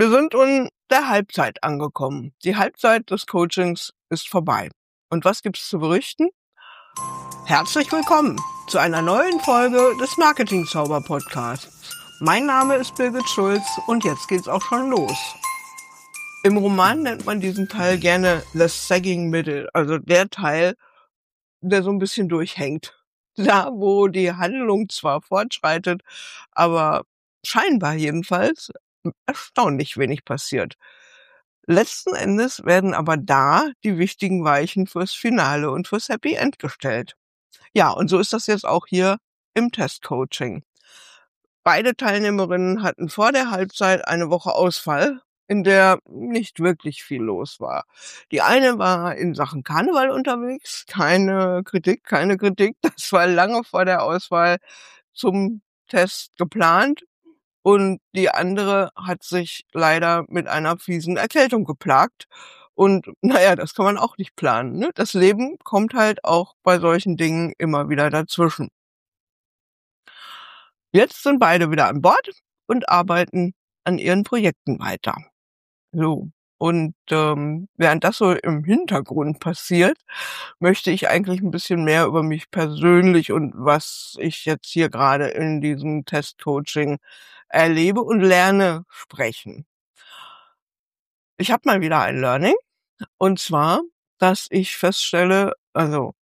Wir sind in der Halbzeit angekommen. Die Halbzeit des Coachings ist vorbei. Und was gibt's zu berichten? Herzlich willkommen zu einer neuen Folge des Marketing-Zauber-Podcasts. Mein Name ist Birgit Schulz und jetzt geht's auch schon los. Im Roman nennt man diesen Teil gerne the sagging middle, also der Teil, der so ein bisschen durchhängt. Da, wo die Handlung zwar fortschreitet, aber scheinbar jedenfalls erstaunlich wenig passiert. Letzten Endes werden aber da die wichtigen Weichen fürs Finale und fürs Happy End gestellt. Ja, und so ist das jetzt auch hier im Testcoaching. Beide Teilnehmerinnen hatten vor der Halbzeit eine Woche Ausfall, in der nicht wirklich viel los war. Die eine war in Sachen Karneval unterwegs, keine Kritik. Das war lange vor der Auswahl zum Test geplant. Und die andere hat sich leider mit einer fiesen Erkältung geplagt. Und naja, das kann man auch nicht planen, ne? Das Leben kommt halt auch bei solchen Dingen immer wieder dazwischen. Jetzt sind beide wieder an Bord und arbeiten an ihren Projekten weiter. So. Und während das so im Hintergrund passiert, möchte ich eigentlich ein bisschen mehr über mich persönlich und was ich jetzt hier gerade in diesem Testcoaching erlebe und lerne sprechen. Ich habe mal wieder ein Learning, und zwar, dass ich feststelle, also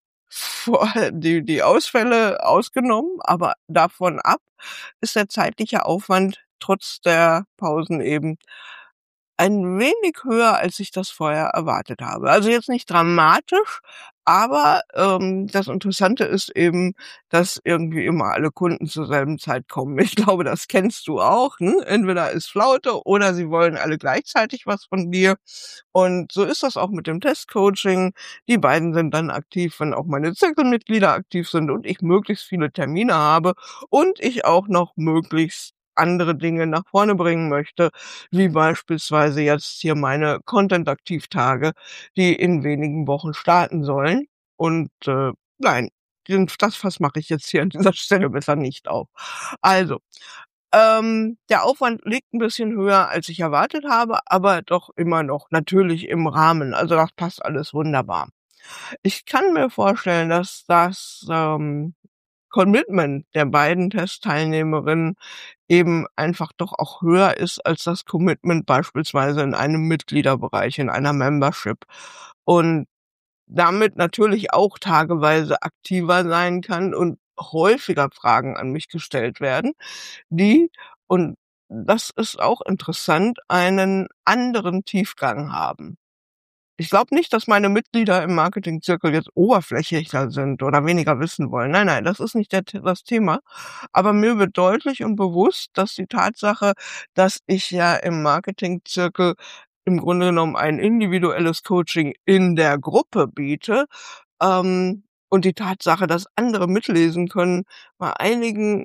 die Ausfälle ausgenommen, aber davon ab ist der zeitliche Aufwand trotz der Pausen eben ein wenig höher, als ich das vorher erwartet habe. Also jetzt nicht dramatisch, aber das Interessante ist eben, dass irgendwie immer alle Kunden zur selben Zeit kommen. Ich glaube, das kennst du auch, ne? Entweder ist Flaute oder sie wollen alle gleichzeitig was von dir. Und so ist das auch mit dem Testcoaching. Die beiden sind dann aktiv, wenn auch meine Zirkelmitglieder aktiv sind und ich möglichst viele Termine habe und ich auch noch möglichst andere Dinge nach vorne bringen möchte, wie beispielsweise jetzt hier meine Content-Aktivtage, die in wenigen Wochen starten sollen. Und nein, das Fass mache ich jetzt hier an dieser Stelle besser nicht auf. Also, der Aufwand liegt ein bisschen höher, als ich erwartet habe, aber doch immer noch natürlich im Rahmen. Also das passt alles wunderbar. Ich kann mir vorstellen, dass das Commitment der beiden Testteilnehmerinnen eben einfach doch auch höher ist als das Commitment beispielsweise in einem Mitgliederbereich, in einer Membership. Und damit natürlich auch tageweise aktiver sein kann und häufiger Fragen an mich gestellt werden, die, und das ist auch interessant, einen anderen Tiefgang haben. Ich glaube nicht, dass meine Mitglieder im Marketingzirkel jetzt oberflächlicher sind oder weniger wissen wollen. Nein, das ist nicht das Thema. Aber mir wird deutlich und bewusst, dass die Tatsache, dass ich ja im Marketingzirkel im Grunde genommen ein individuelles Coaching in der Gruppe biete, und die Tatsache, dass andere mitlesen können, bei einigen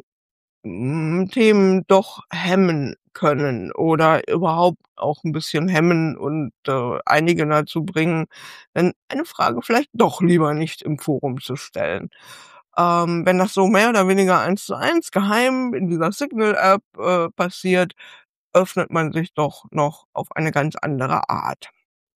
Themen doch hemmen können oder überhaupt auch ein bisschen hemmen und einige dazu bringen, dann eine Frage vielleicht doch lieber nicht im Forum zu stellen. Wenn das so mehr oder weniger 1:1 geheim in dieser Signal-App passiert, öffnet man sich doch noch auf eine ganz andere Art.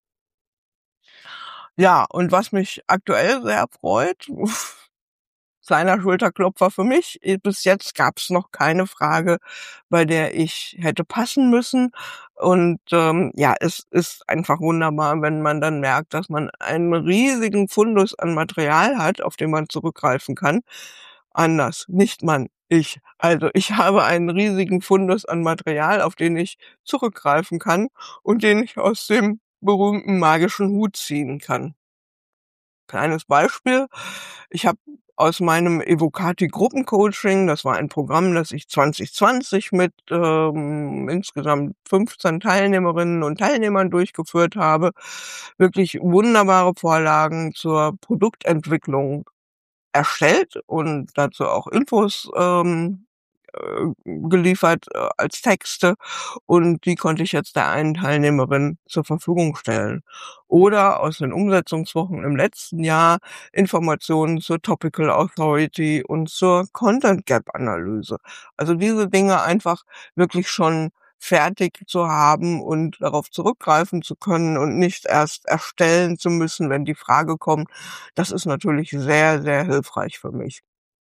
Ja, und was mich aktuell sehr freut, kleiner Schulterklopfer für mich, bis jetzt gab's noch keine Frage, bei der ich hätte passen müssen. Und ja, es ist einfach wunderbar, wenn man dann merkt, dass man einen riesigen Fundus an Material hat, auf den man zurückgreifen kann. Anders, nicht man, ich. Also ich habe einen riesigen Fundus an Material, auf den ich zurückgreifen kann und den ich aus dem berühmten magischen Hut ziehen kann. Kleines Beispiel: Ich habe aus meinem Evocati-Gruppencoaching, das war ein Programm, das ich 2020 mit insgesamt 15 Teilnehmerinnen und Teilnehmern durchgeführt habe, wirklich wunderbare Vorlagen zur Produktentwicklung erstellt und dazu auch Infos geliefert als Texte, und die konnte ich jetzt der einen Teilnehmerin zur Verfügung stellen. Oder aus den Umsetzungswochen im letzten Jahr Informationen zur Topical Authority und zur Content Gap Analyse. Also diese Dinge einfach wirklich schon fertig zu haben und darauf zurückgreifen zu können und nicht erst erstellen zu müssen, wenn die Frage kommt. Das ist natürlich sehr, sehr hilfreich für mich.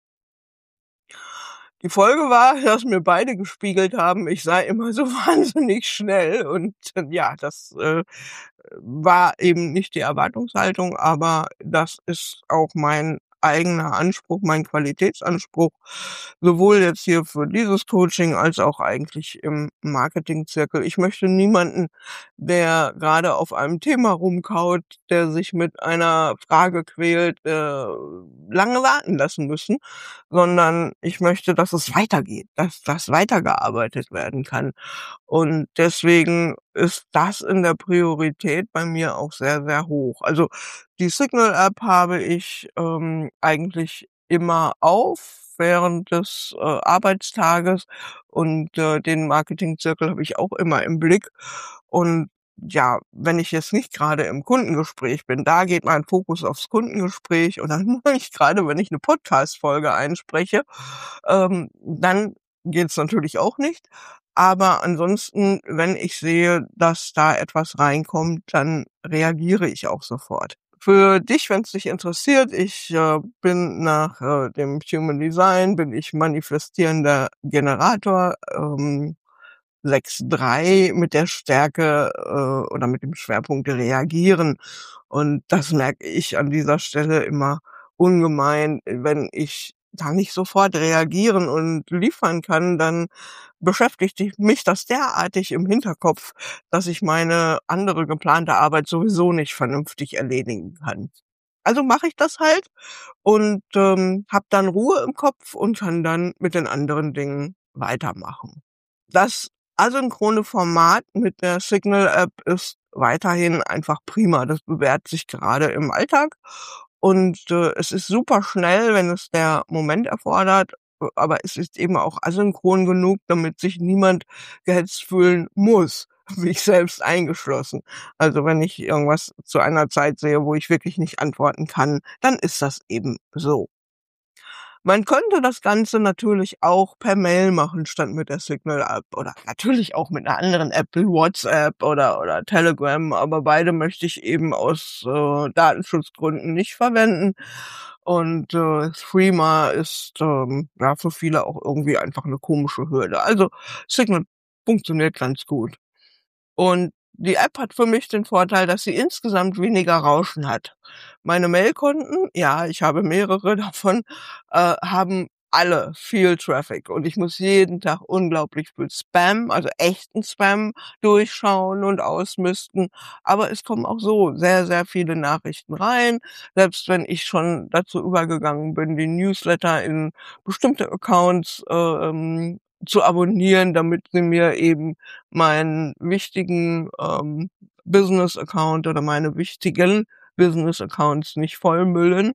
Die Folge war, dass mir beide gespiegelt haben, ich sei immer so wahnsinnig schnell und ja, das war eben nicht die Erwartungshaltung, aber das ist auch mein eigener Anspruch, mein Qualitätsanspruch, sowohl jetzt hier für dieses Coaching als auch eigentlich im Marketingzirkel. Ich möchte niemanden, der gerade auf einem Thema rumkaut, der sich mit einer Frage quält, lange warten lassen müssen, sondern ich möchte, dass es weitergeht, dass das weitergearbeitet werden kann. Und deswegen ist das in der Priorität bei mir auch sehr, sehr hoch. Also, die Signal-App habe ich, eigentlich immer auf während des, Arbeitstages und, den Marketingzirkel habe ich auch immer im Blick. Und ja, wenn ich jetzt nicht grade im Kundengespräch bin, da geht mein Fokus aufs Kundengespräch und dann mache ich grade, wenn ich 'ne Podcast-Folge einspreche, dann geht's natürlich auch nicht. Aber ansonsten, wenn ich sehe, dass da etwas reinkommt, dann reagiere ich auch sofort. Für dich, wenn es dich interessiert, ich, bin nach, dem Human Design bin ich manifestierender Generator, 6,3 mit der Stärke, oder mit dem Schwerpunkt Reagieren. Und das merke ich an dieser Stelle immer ungemein. Wenn ich da nicht sofort reagieren und liefern kann, dann beschäftigt mich das derartig im Hinterkopf, dass ich meine andere geplante Arbeit sowieso nicht vernünftig erledigen kann. Also mache ich das halt und, habe dann Ruhe im Kopf und kann dann mit den anderen Dingen weitermachen. Das asynchrone Format mit der Signal-App ist weiterhin einfach prima. Das bewährt sich gerade im Alltag und, es ist super schnell, wenn es der Moment erfordert, aber es ist eben auch asynchron genug, damit sich niemand gehetzt fühlen muss, mich selbst eingeschlossen. Also, wenn ich irgendwas zu einer Zeit sehe, wo ich wirklich nicht antworten kann, dann ist das eben so. Man könnte das Ganze natürlich auch per Mail machen statt mit der Signal-App oder natürlich auch mit 'ner anderen App wie WhatsApp oder Telegram, aber beide möchte ich eben aus, Datenschutzgründen nicht verwenden. Und, Threema ist, ja, für viele auch irgendwie einfach 'ne komische Hürde. Also, Signal funktioniert ganz gut. Und die App hat für mich den Vorteil, dass sie insgesamt weniger Rauschen hat. Meine Mailkonten, ja, ich habe mehrere davon, haben alle viel Traffic und ich muss jeden Tag unglaublich viel Spam, also echten Spam durchschauen und ausmisten. Aber es kommen auch so sehr, sehr viele Nachrichten rein. Selbst wenn ich schon dazu übergegangen bin, die Newsletter in bestimmte Accounts, zu abonnieren, damit sie mir eben meinen wichtigen, Business-Account oder meine wichtigen Business-Accounts nicht vollmüllen,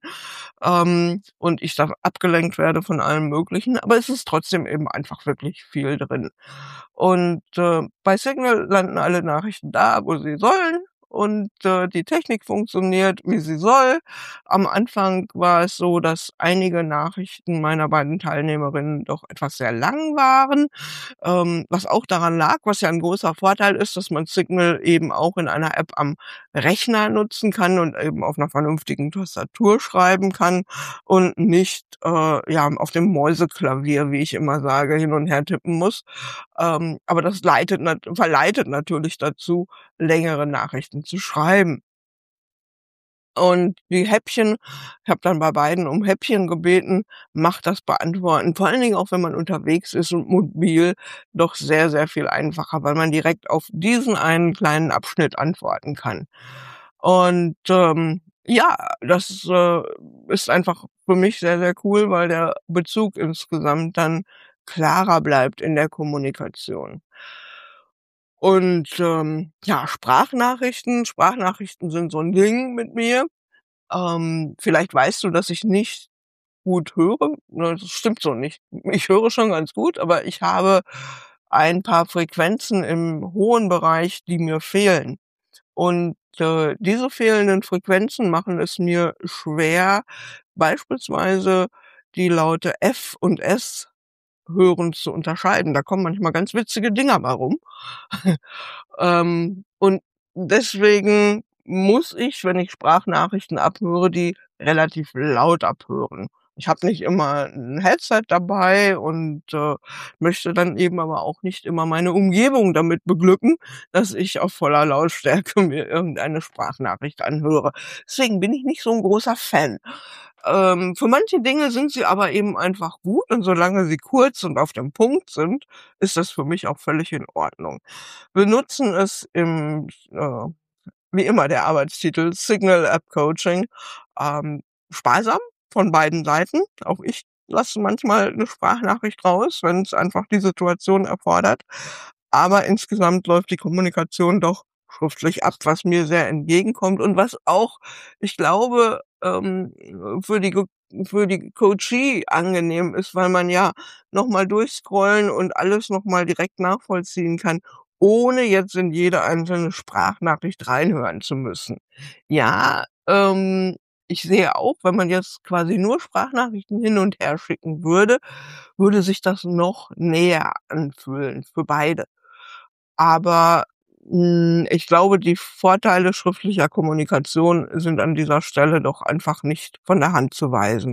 und ich da abgelenkt werde von allem Möglichen, aber es ist trotzdem eben einfach wirklich viel drin. Und, bei Signal landen alle Nachrichten da, wo sie sollen und, die Technik funktioniert, wie sie soll. Am Anfang war es so, dass einige Nachrichten meiner beiden Teilnehmerinnen doch etwas sehr lang waren, was auch daran lag, was ja 'n großer Vorteil ist, dass man Signal eben auch in einer App am Rechner nutzen kann und eben auf 'ner vernünftigen Tastatur schreiben kann und nicht, ja, auf dem Mäuseklavier, wie ich immer sage, hin und her tippen muss. Aber das verleitet natürlich dazu, längere Nachrichten zu schreiben. Und die Häppchen ich habe dann bei beiden um Häppchen gebeten, macht das Beantworten, vor allen Dingen auch, wenn man unterwegs ist und mobil, doch sehr, sehr viel einfacher, weil man direkt auf diesen einen kleinen Abschnitt antworten kann. Und, ja, das, ist einfach für mich sehr, sehr cool, weil der Bezug insgesamt dann klarer bleibt in der Kommunikation. Und, ja, Sprachnachrichten sind so 'n Ding mit mir. Vielleicht weißt du, dass ich nicht gut höre. Ne, das stimmt so nicht. Ich höre schon ganz gut, aber ich habe ein paar Frequenzen im hohen Bereich, die mir fehlen. Und, diese fehlenden Frequenzen machen es mir schwer, beispielsweise die Laute F und S Abhörens zu unterscheiden. Da kommen manchmal ganz witzige Dinger bei rum. Und deswegen muss ich, wenn ich Sprachnachrichten abhöre, die relativ laut abhören. Ich habe nicht immer 'n Headset dabei und, möchte dann eben aber auch nicht immer meine Umgebung damit beglücken, dass ich auf voller Lautstärke mir irgendeine Sprachnachricht anhöre. Deswegen bin ich nicht so 'n großer Fan. Für manche Dinge sind sie aber eben einfach gut und solange sie kurz und auf dem Punkt sind, ist das für mich auch völlig in Ordnung. Wir nutzen es wie immer der Arbeitstitel Signal App Coaching, ähm, sparsam von beiden Seiten. Auch ich lasse manchmal 'ne Sprachnachricht raus, wenn's einfach die Situation erfordert. Aber insgesamt läuft die Kommunikation doch schriftlich ab, was mir sehr entgegenkommt und was auch, ich glaube, für die Coachee angenehm ist, weil man ja noch mal durchscrollen und alles noch mal direkt nachvollziehen kann, ohne jetzt in jede einzelne Sprachnachricht reinhören zu müssen. Ja, ich sehe auch, wenn man jetzt quasi nur Sprachnachrichten hin und her schicken würde, würde sich das noch näher anfühlen für beide. Aber, ich glaube, die Vorteile schriftlicher Kommunikation sind an dieser Stelle doch einfach nicht von der Hand zu weisen.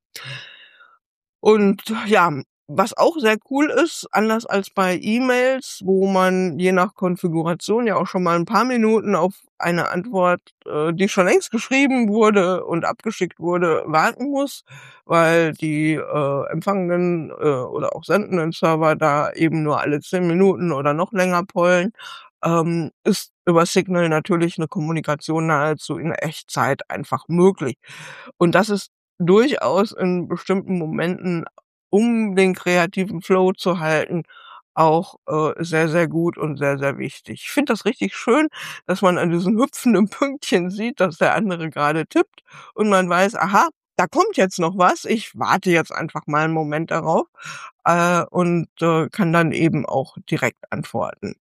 Und ja, was auch sehr cool ist, anders als bei E-Mails, wo man je nach Konfiguration ja auch schon mal 'n paar Minuten auf eine Antwort, die schon längst geschrieben wurde und abgeschickt wurde, warten muss, weil die, empfangenden, oder auch sendenden Server da eben nur alle 10 Minuten oder noch länger pollen, ist über Signal natürlich 'ne Kommunikation nahezu in Echtzeit einfach möglich. Und das ist durchaus in bestimmten Momenten, um den kreativen Flow zu halten, auch, sehr, sehr gut und sehr, sehr wichtig. Ich finde das richtig schön, dass man an diesen hüpfenden Pünktchen sieht, dass der andere grade tippt und man weiß: „Aha, da kommt jetzt noch was. Ich warte jetzt einfach mal 'n Moment darauf", und, kann dann eben auch direkt antworten.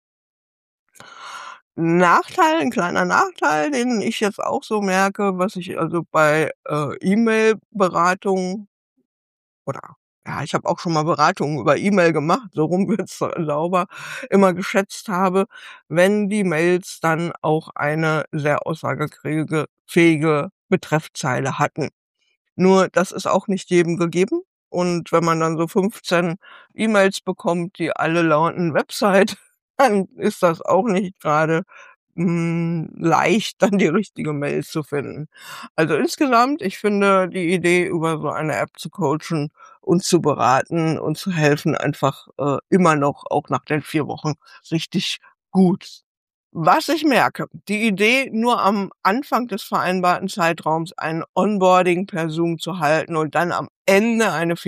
Nachteil 'n kleiner Nachteil, den ich jetzt auch so merke, was ich also bei, E-Mail-Beratung oder ja, ich habe auch schon mal Beratungen über E-Mail gemacht, so rum wird's sauber, immer geschätzt habe, wenn die Mails dann auch eine sehr aussagekräge fähige Betreffzeile hatten. Nur das ist auch nicht jedem gegeben. Und wenn man dann so 15 E-Mails bekommt, die alle lauten Website, dann ist das auch nicht grade, leicht, dann die richtige Mail zu finden. Also, insgesamt, ich finde die Idee, über so eine App zu coachen und zu beraten und zu helfen, einfach, immer noch, auch nach den 4 Wochen, richtig gut. Was ich merke, die Idee, nur am Anfang des vereinbarten Zeitraums ein Onboarding per Zoom zu halten und dann am Ende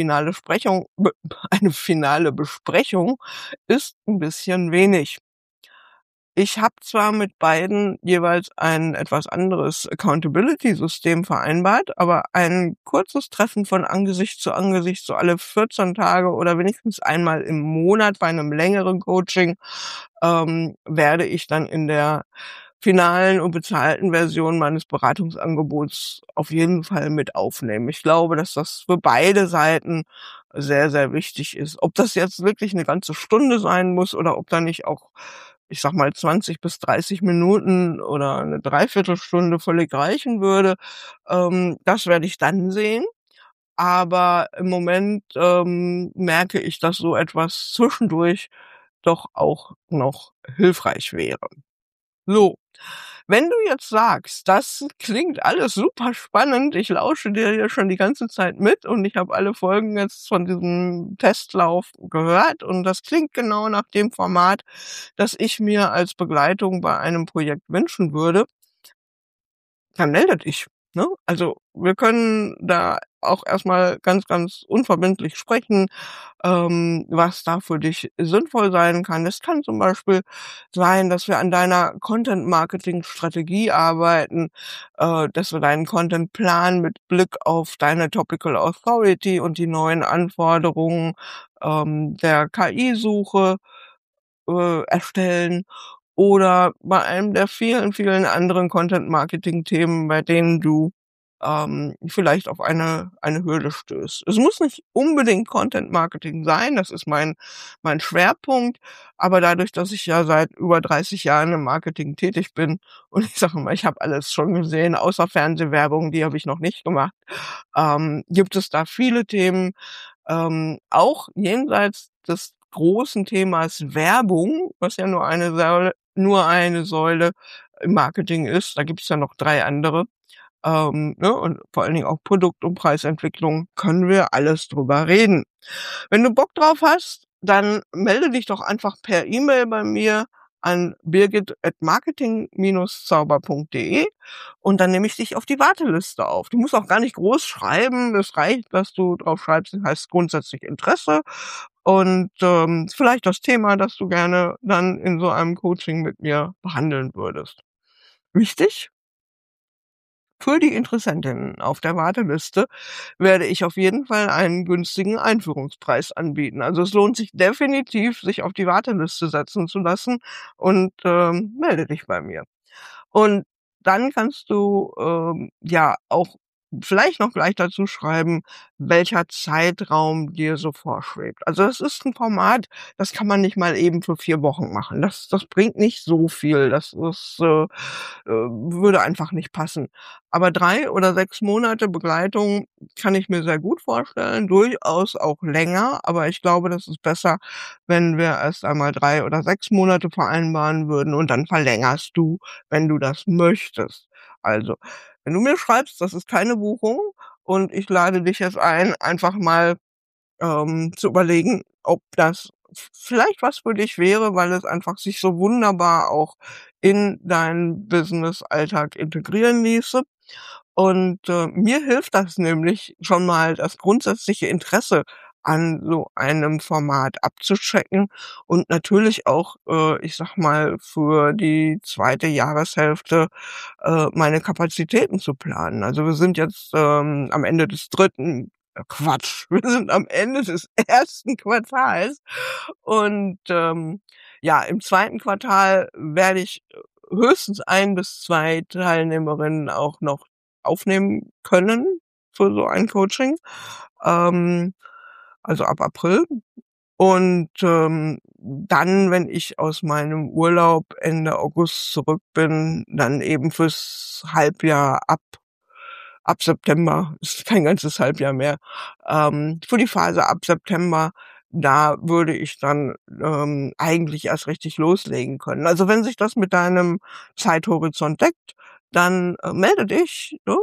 eine finale Besprechung, ist 'n bisschen wenig. Ich habe zwar mit beiden jeweils ein etwas anderes Accountability-System vereinbart, aber ein kurzes Treffen von Angesicht zu Angesicht, so alle 14 Tage oder wenigstens einmal im Monat bei 'nem längeren Coaching, werde ich dann in der finalen und bezahlten Version meines Beratungsangebots auf jeden Fall mit aufnehmen. Ich glaube, dass das für beide Seiten sehr, sehr wichtig ist. Ob das jetzt wirklich 'ne ganze Stunde sein muss oder ob da nicht auch, ich sage mal, 20 bis 30 Minuten oder 'ne Dreiviertelstunde völlig reichen würde, das werde ich dann sehen. Aber im Moment, merke ich, dass so etwas zwischendurch doch auch noch hilfreich wäre. So, wenn du jetzt sagst, das klingt alles super spannend, ich lausche dir hier schon die ganze Zeit mit und ich habe alle Folgen jetzt von diesem Testlauf gehört und das klingt genau nach dem Format, das ich mir als Begleitung bei einem Projekt wünschen würde, dann melde dich, ne? Also, wir können da auch erst mal ganz, ganz unverbindlich sprechen, was da für dich sinnvoll sein kann. Es kann zum Beispiel sein, dass wir an deiner Content-Marketing-Strategie arbeiten, dass wir deinen Contentplan mit Blick auf deine Topical Authority und die neuen Anforderungen, der KI-Suche, erstellen oder bei einem der vielen, vielen anderen Content-Marketing-Themen, bei denen du vielleicht auf eine Hürde stößt. Es muss nicht unbedingt Content Marketing sein, das ist mein Schwerpunkt, aber dadurch, dass ich ja seit über 30 Jahren im Marketing tätig bin und ich sage immer, ich habe alles schon gesehen, außer Fernsehwerbung, die habe ich noch nicht gemacht, gibt es da viele Themen, auch jenseits des großen Themas Werbung, was ja nur eine Säule im Marketing ist. Da gibt's ja noch 3 andere. Ne, und vor allen Dingen auch Produkt- und Preisentwicklung können wir alles drüber reden. Wenn du Bock drauf hast, dann melde dich doch einfach per E-Mail bei mir an birgit@marketing-zauber.de und dann nehme ich dich auf die Warteliste auf. Du musst auch gar nicht groß schreiben. Es reicht, dass du drauf schreibst, das heißt grundsätzlich Interesse und, vielleicht das Thema, das du gerne dann in so einem Coaching mit mir behandeln würdest. Wichtig: Für die Interessentinnen auf der Warteliste werde ich auf jeden Fall einen günstigen Einführungspreis anbieten. Also, es lohnt sich definitiv, sich auf die Warteliste setzen zu lassen und, melde dich bei mir. Und dann kannst du, ja auch vielleicht noch gleich dazu schreiben, welcher Zeitraum dir so vorschwebt. Also, das ist 'n Format, das kann man nicht mal eben für 4 Wochen machen. Das bringt nicht so viel. Würde einfach nicht passen. Aber 3 oder 6 Monate Begleitung kann ich mir sehr gut vorstellen, durchaus auch länger, aber ich glaube, das ist besser, wenn wir erst einmal 3 oder 6 Monate vereinbaren würden und dann verlängerst du, wenn du das möchtest. Also, wenn du mir schreibst, das ist keine Buchung und ich lade dich jetzt ein, einfach mal, zu überlegen, ob das vielleicht was für dich wäre, weil es einfach sich so wunderbar auch in deinen Business-Alltag integrieren ließe. Und, mir hilft das nämlich schon mal, das grundsätzliche Interesse an so einem Format abzuchecken und natürlich auch, ich sage mal, für die zweite Jahreshälfte, meine Kapazitäten zu planen. Also, wir sind jetzt, am Ende des dritten Quatsch, wir sind am Ende des ersten Quartals und, ja, im zweiten Quartal werde ich höchstens 1 bis 2 Teilnehmerinnen auch noch aufnehmen können für so ein Coaching, ähm, also ab April. Und, dann, wenn ich aus meinem Urlaub Ende August zurück bin, dann eben fürs Halbjahr ab September, ist kein ganzes Halbjahr mehr, für die Phase ab September, da würde ich dann, eigentlich erst richtig loslegen können. Also, wenn sich das mit deinem Zeithorizont deckt, dann, melde dich, ne,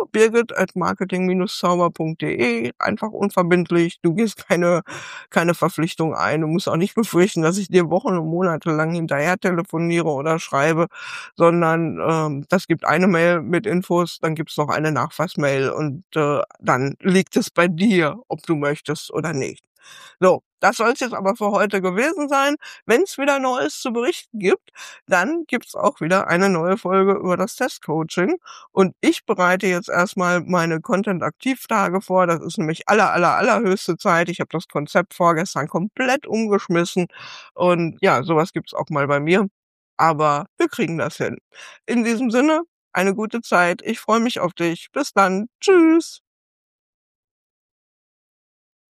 birgit@marketing-zauber.de, einfach unverbindlich. Du gehst keine Verpflichtung ein. Du musst auch nicht befürchten, dass ich dir Wochen und Monate lang hinterher telefoniere oder schreibe, sondern, das gibt eine Mail mit Infos, dann gibt's noch eine Nachfassmail und, dann liegt es bei dir, ob du möchtest oder nicht. So, das soll's jetzt aber für heute gewesen sein. Wenn's wieder Neues zu berichten gibt, dann gibt's auch wieder eine neue Folge über das Testcoaching. Und ich bereite jetzt erst mal meine Content-Aktivtage vor. Das ist nämlich allerhöchste Zeit. Ich habe das Konzept vorgestern komplett umgeschmissen und ja, so was gibt's auch mal bei mir. Aber wir kriegen das hin. In diesem Sinne, eine gute Zeit. Ich freue mich auf dich. Bis dann. Tschüss.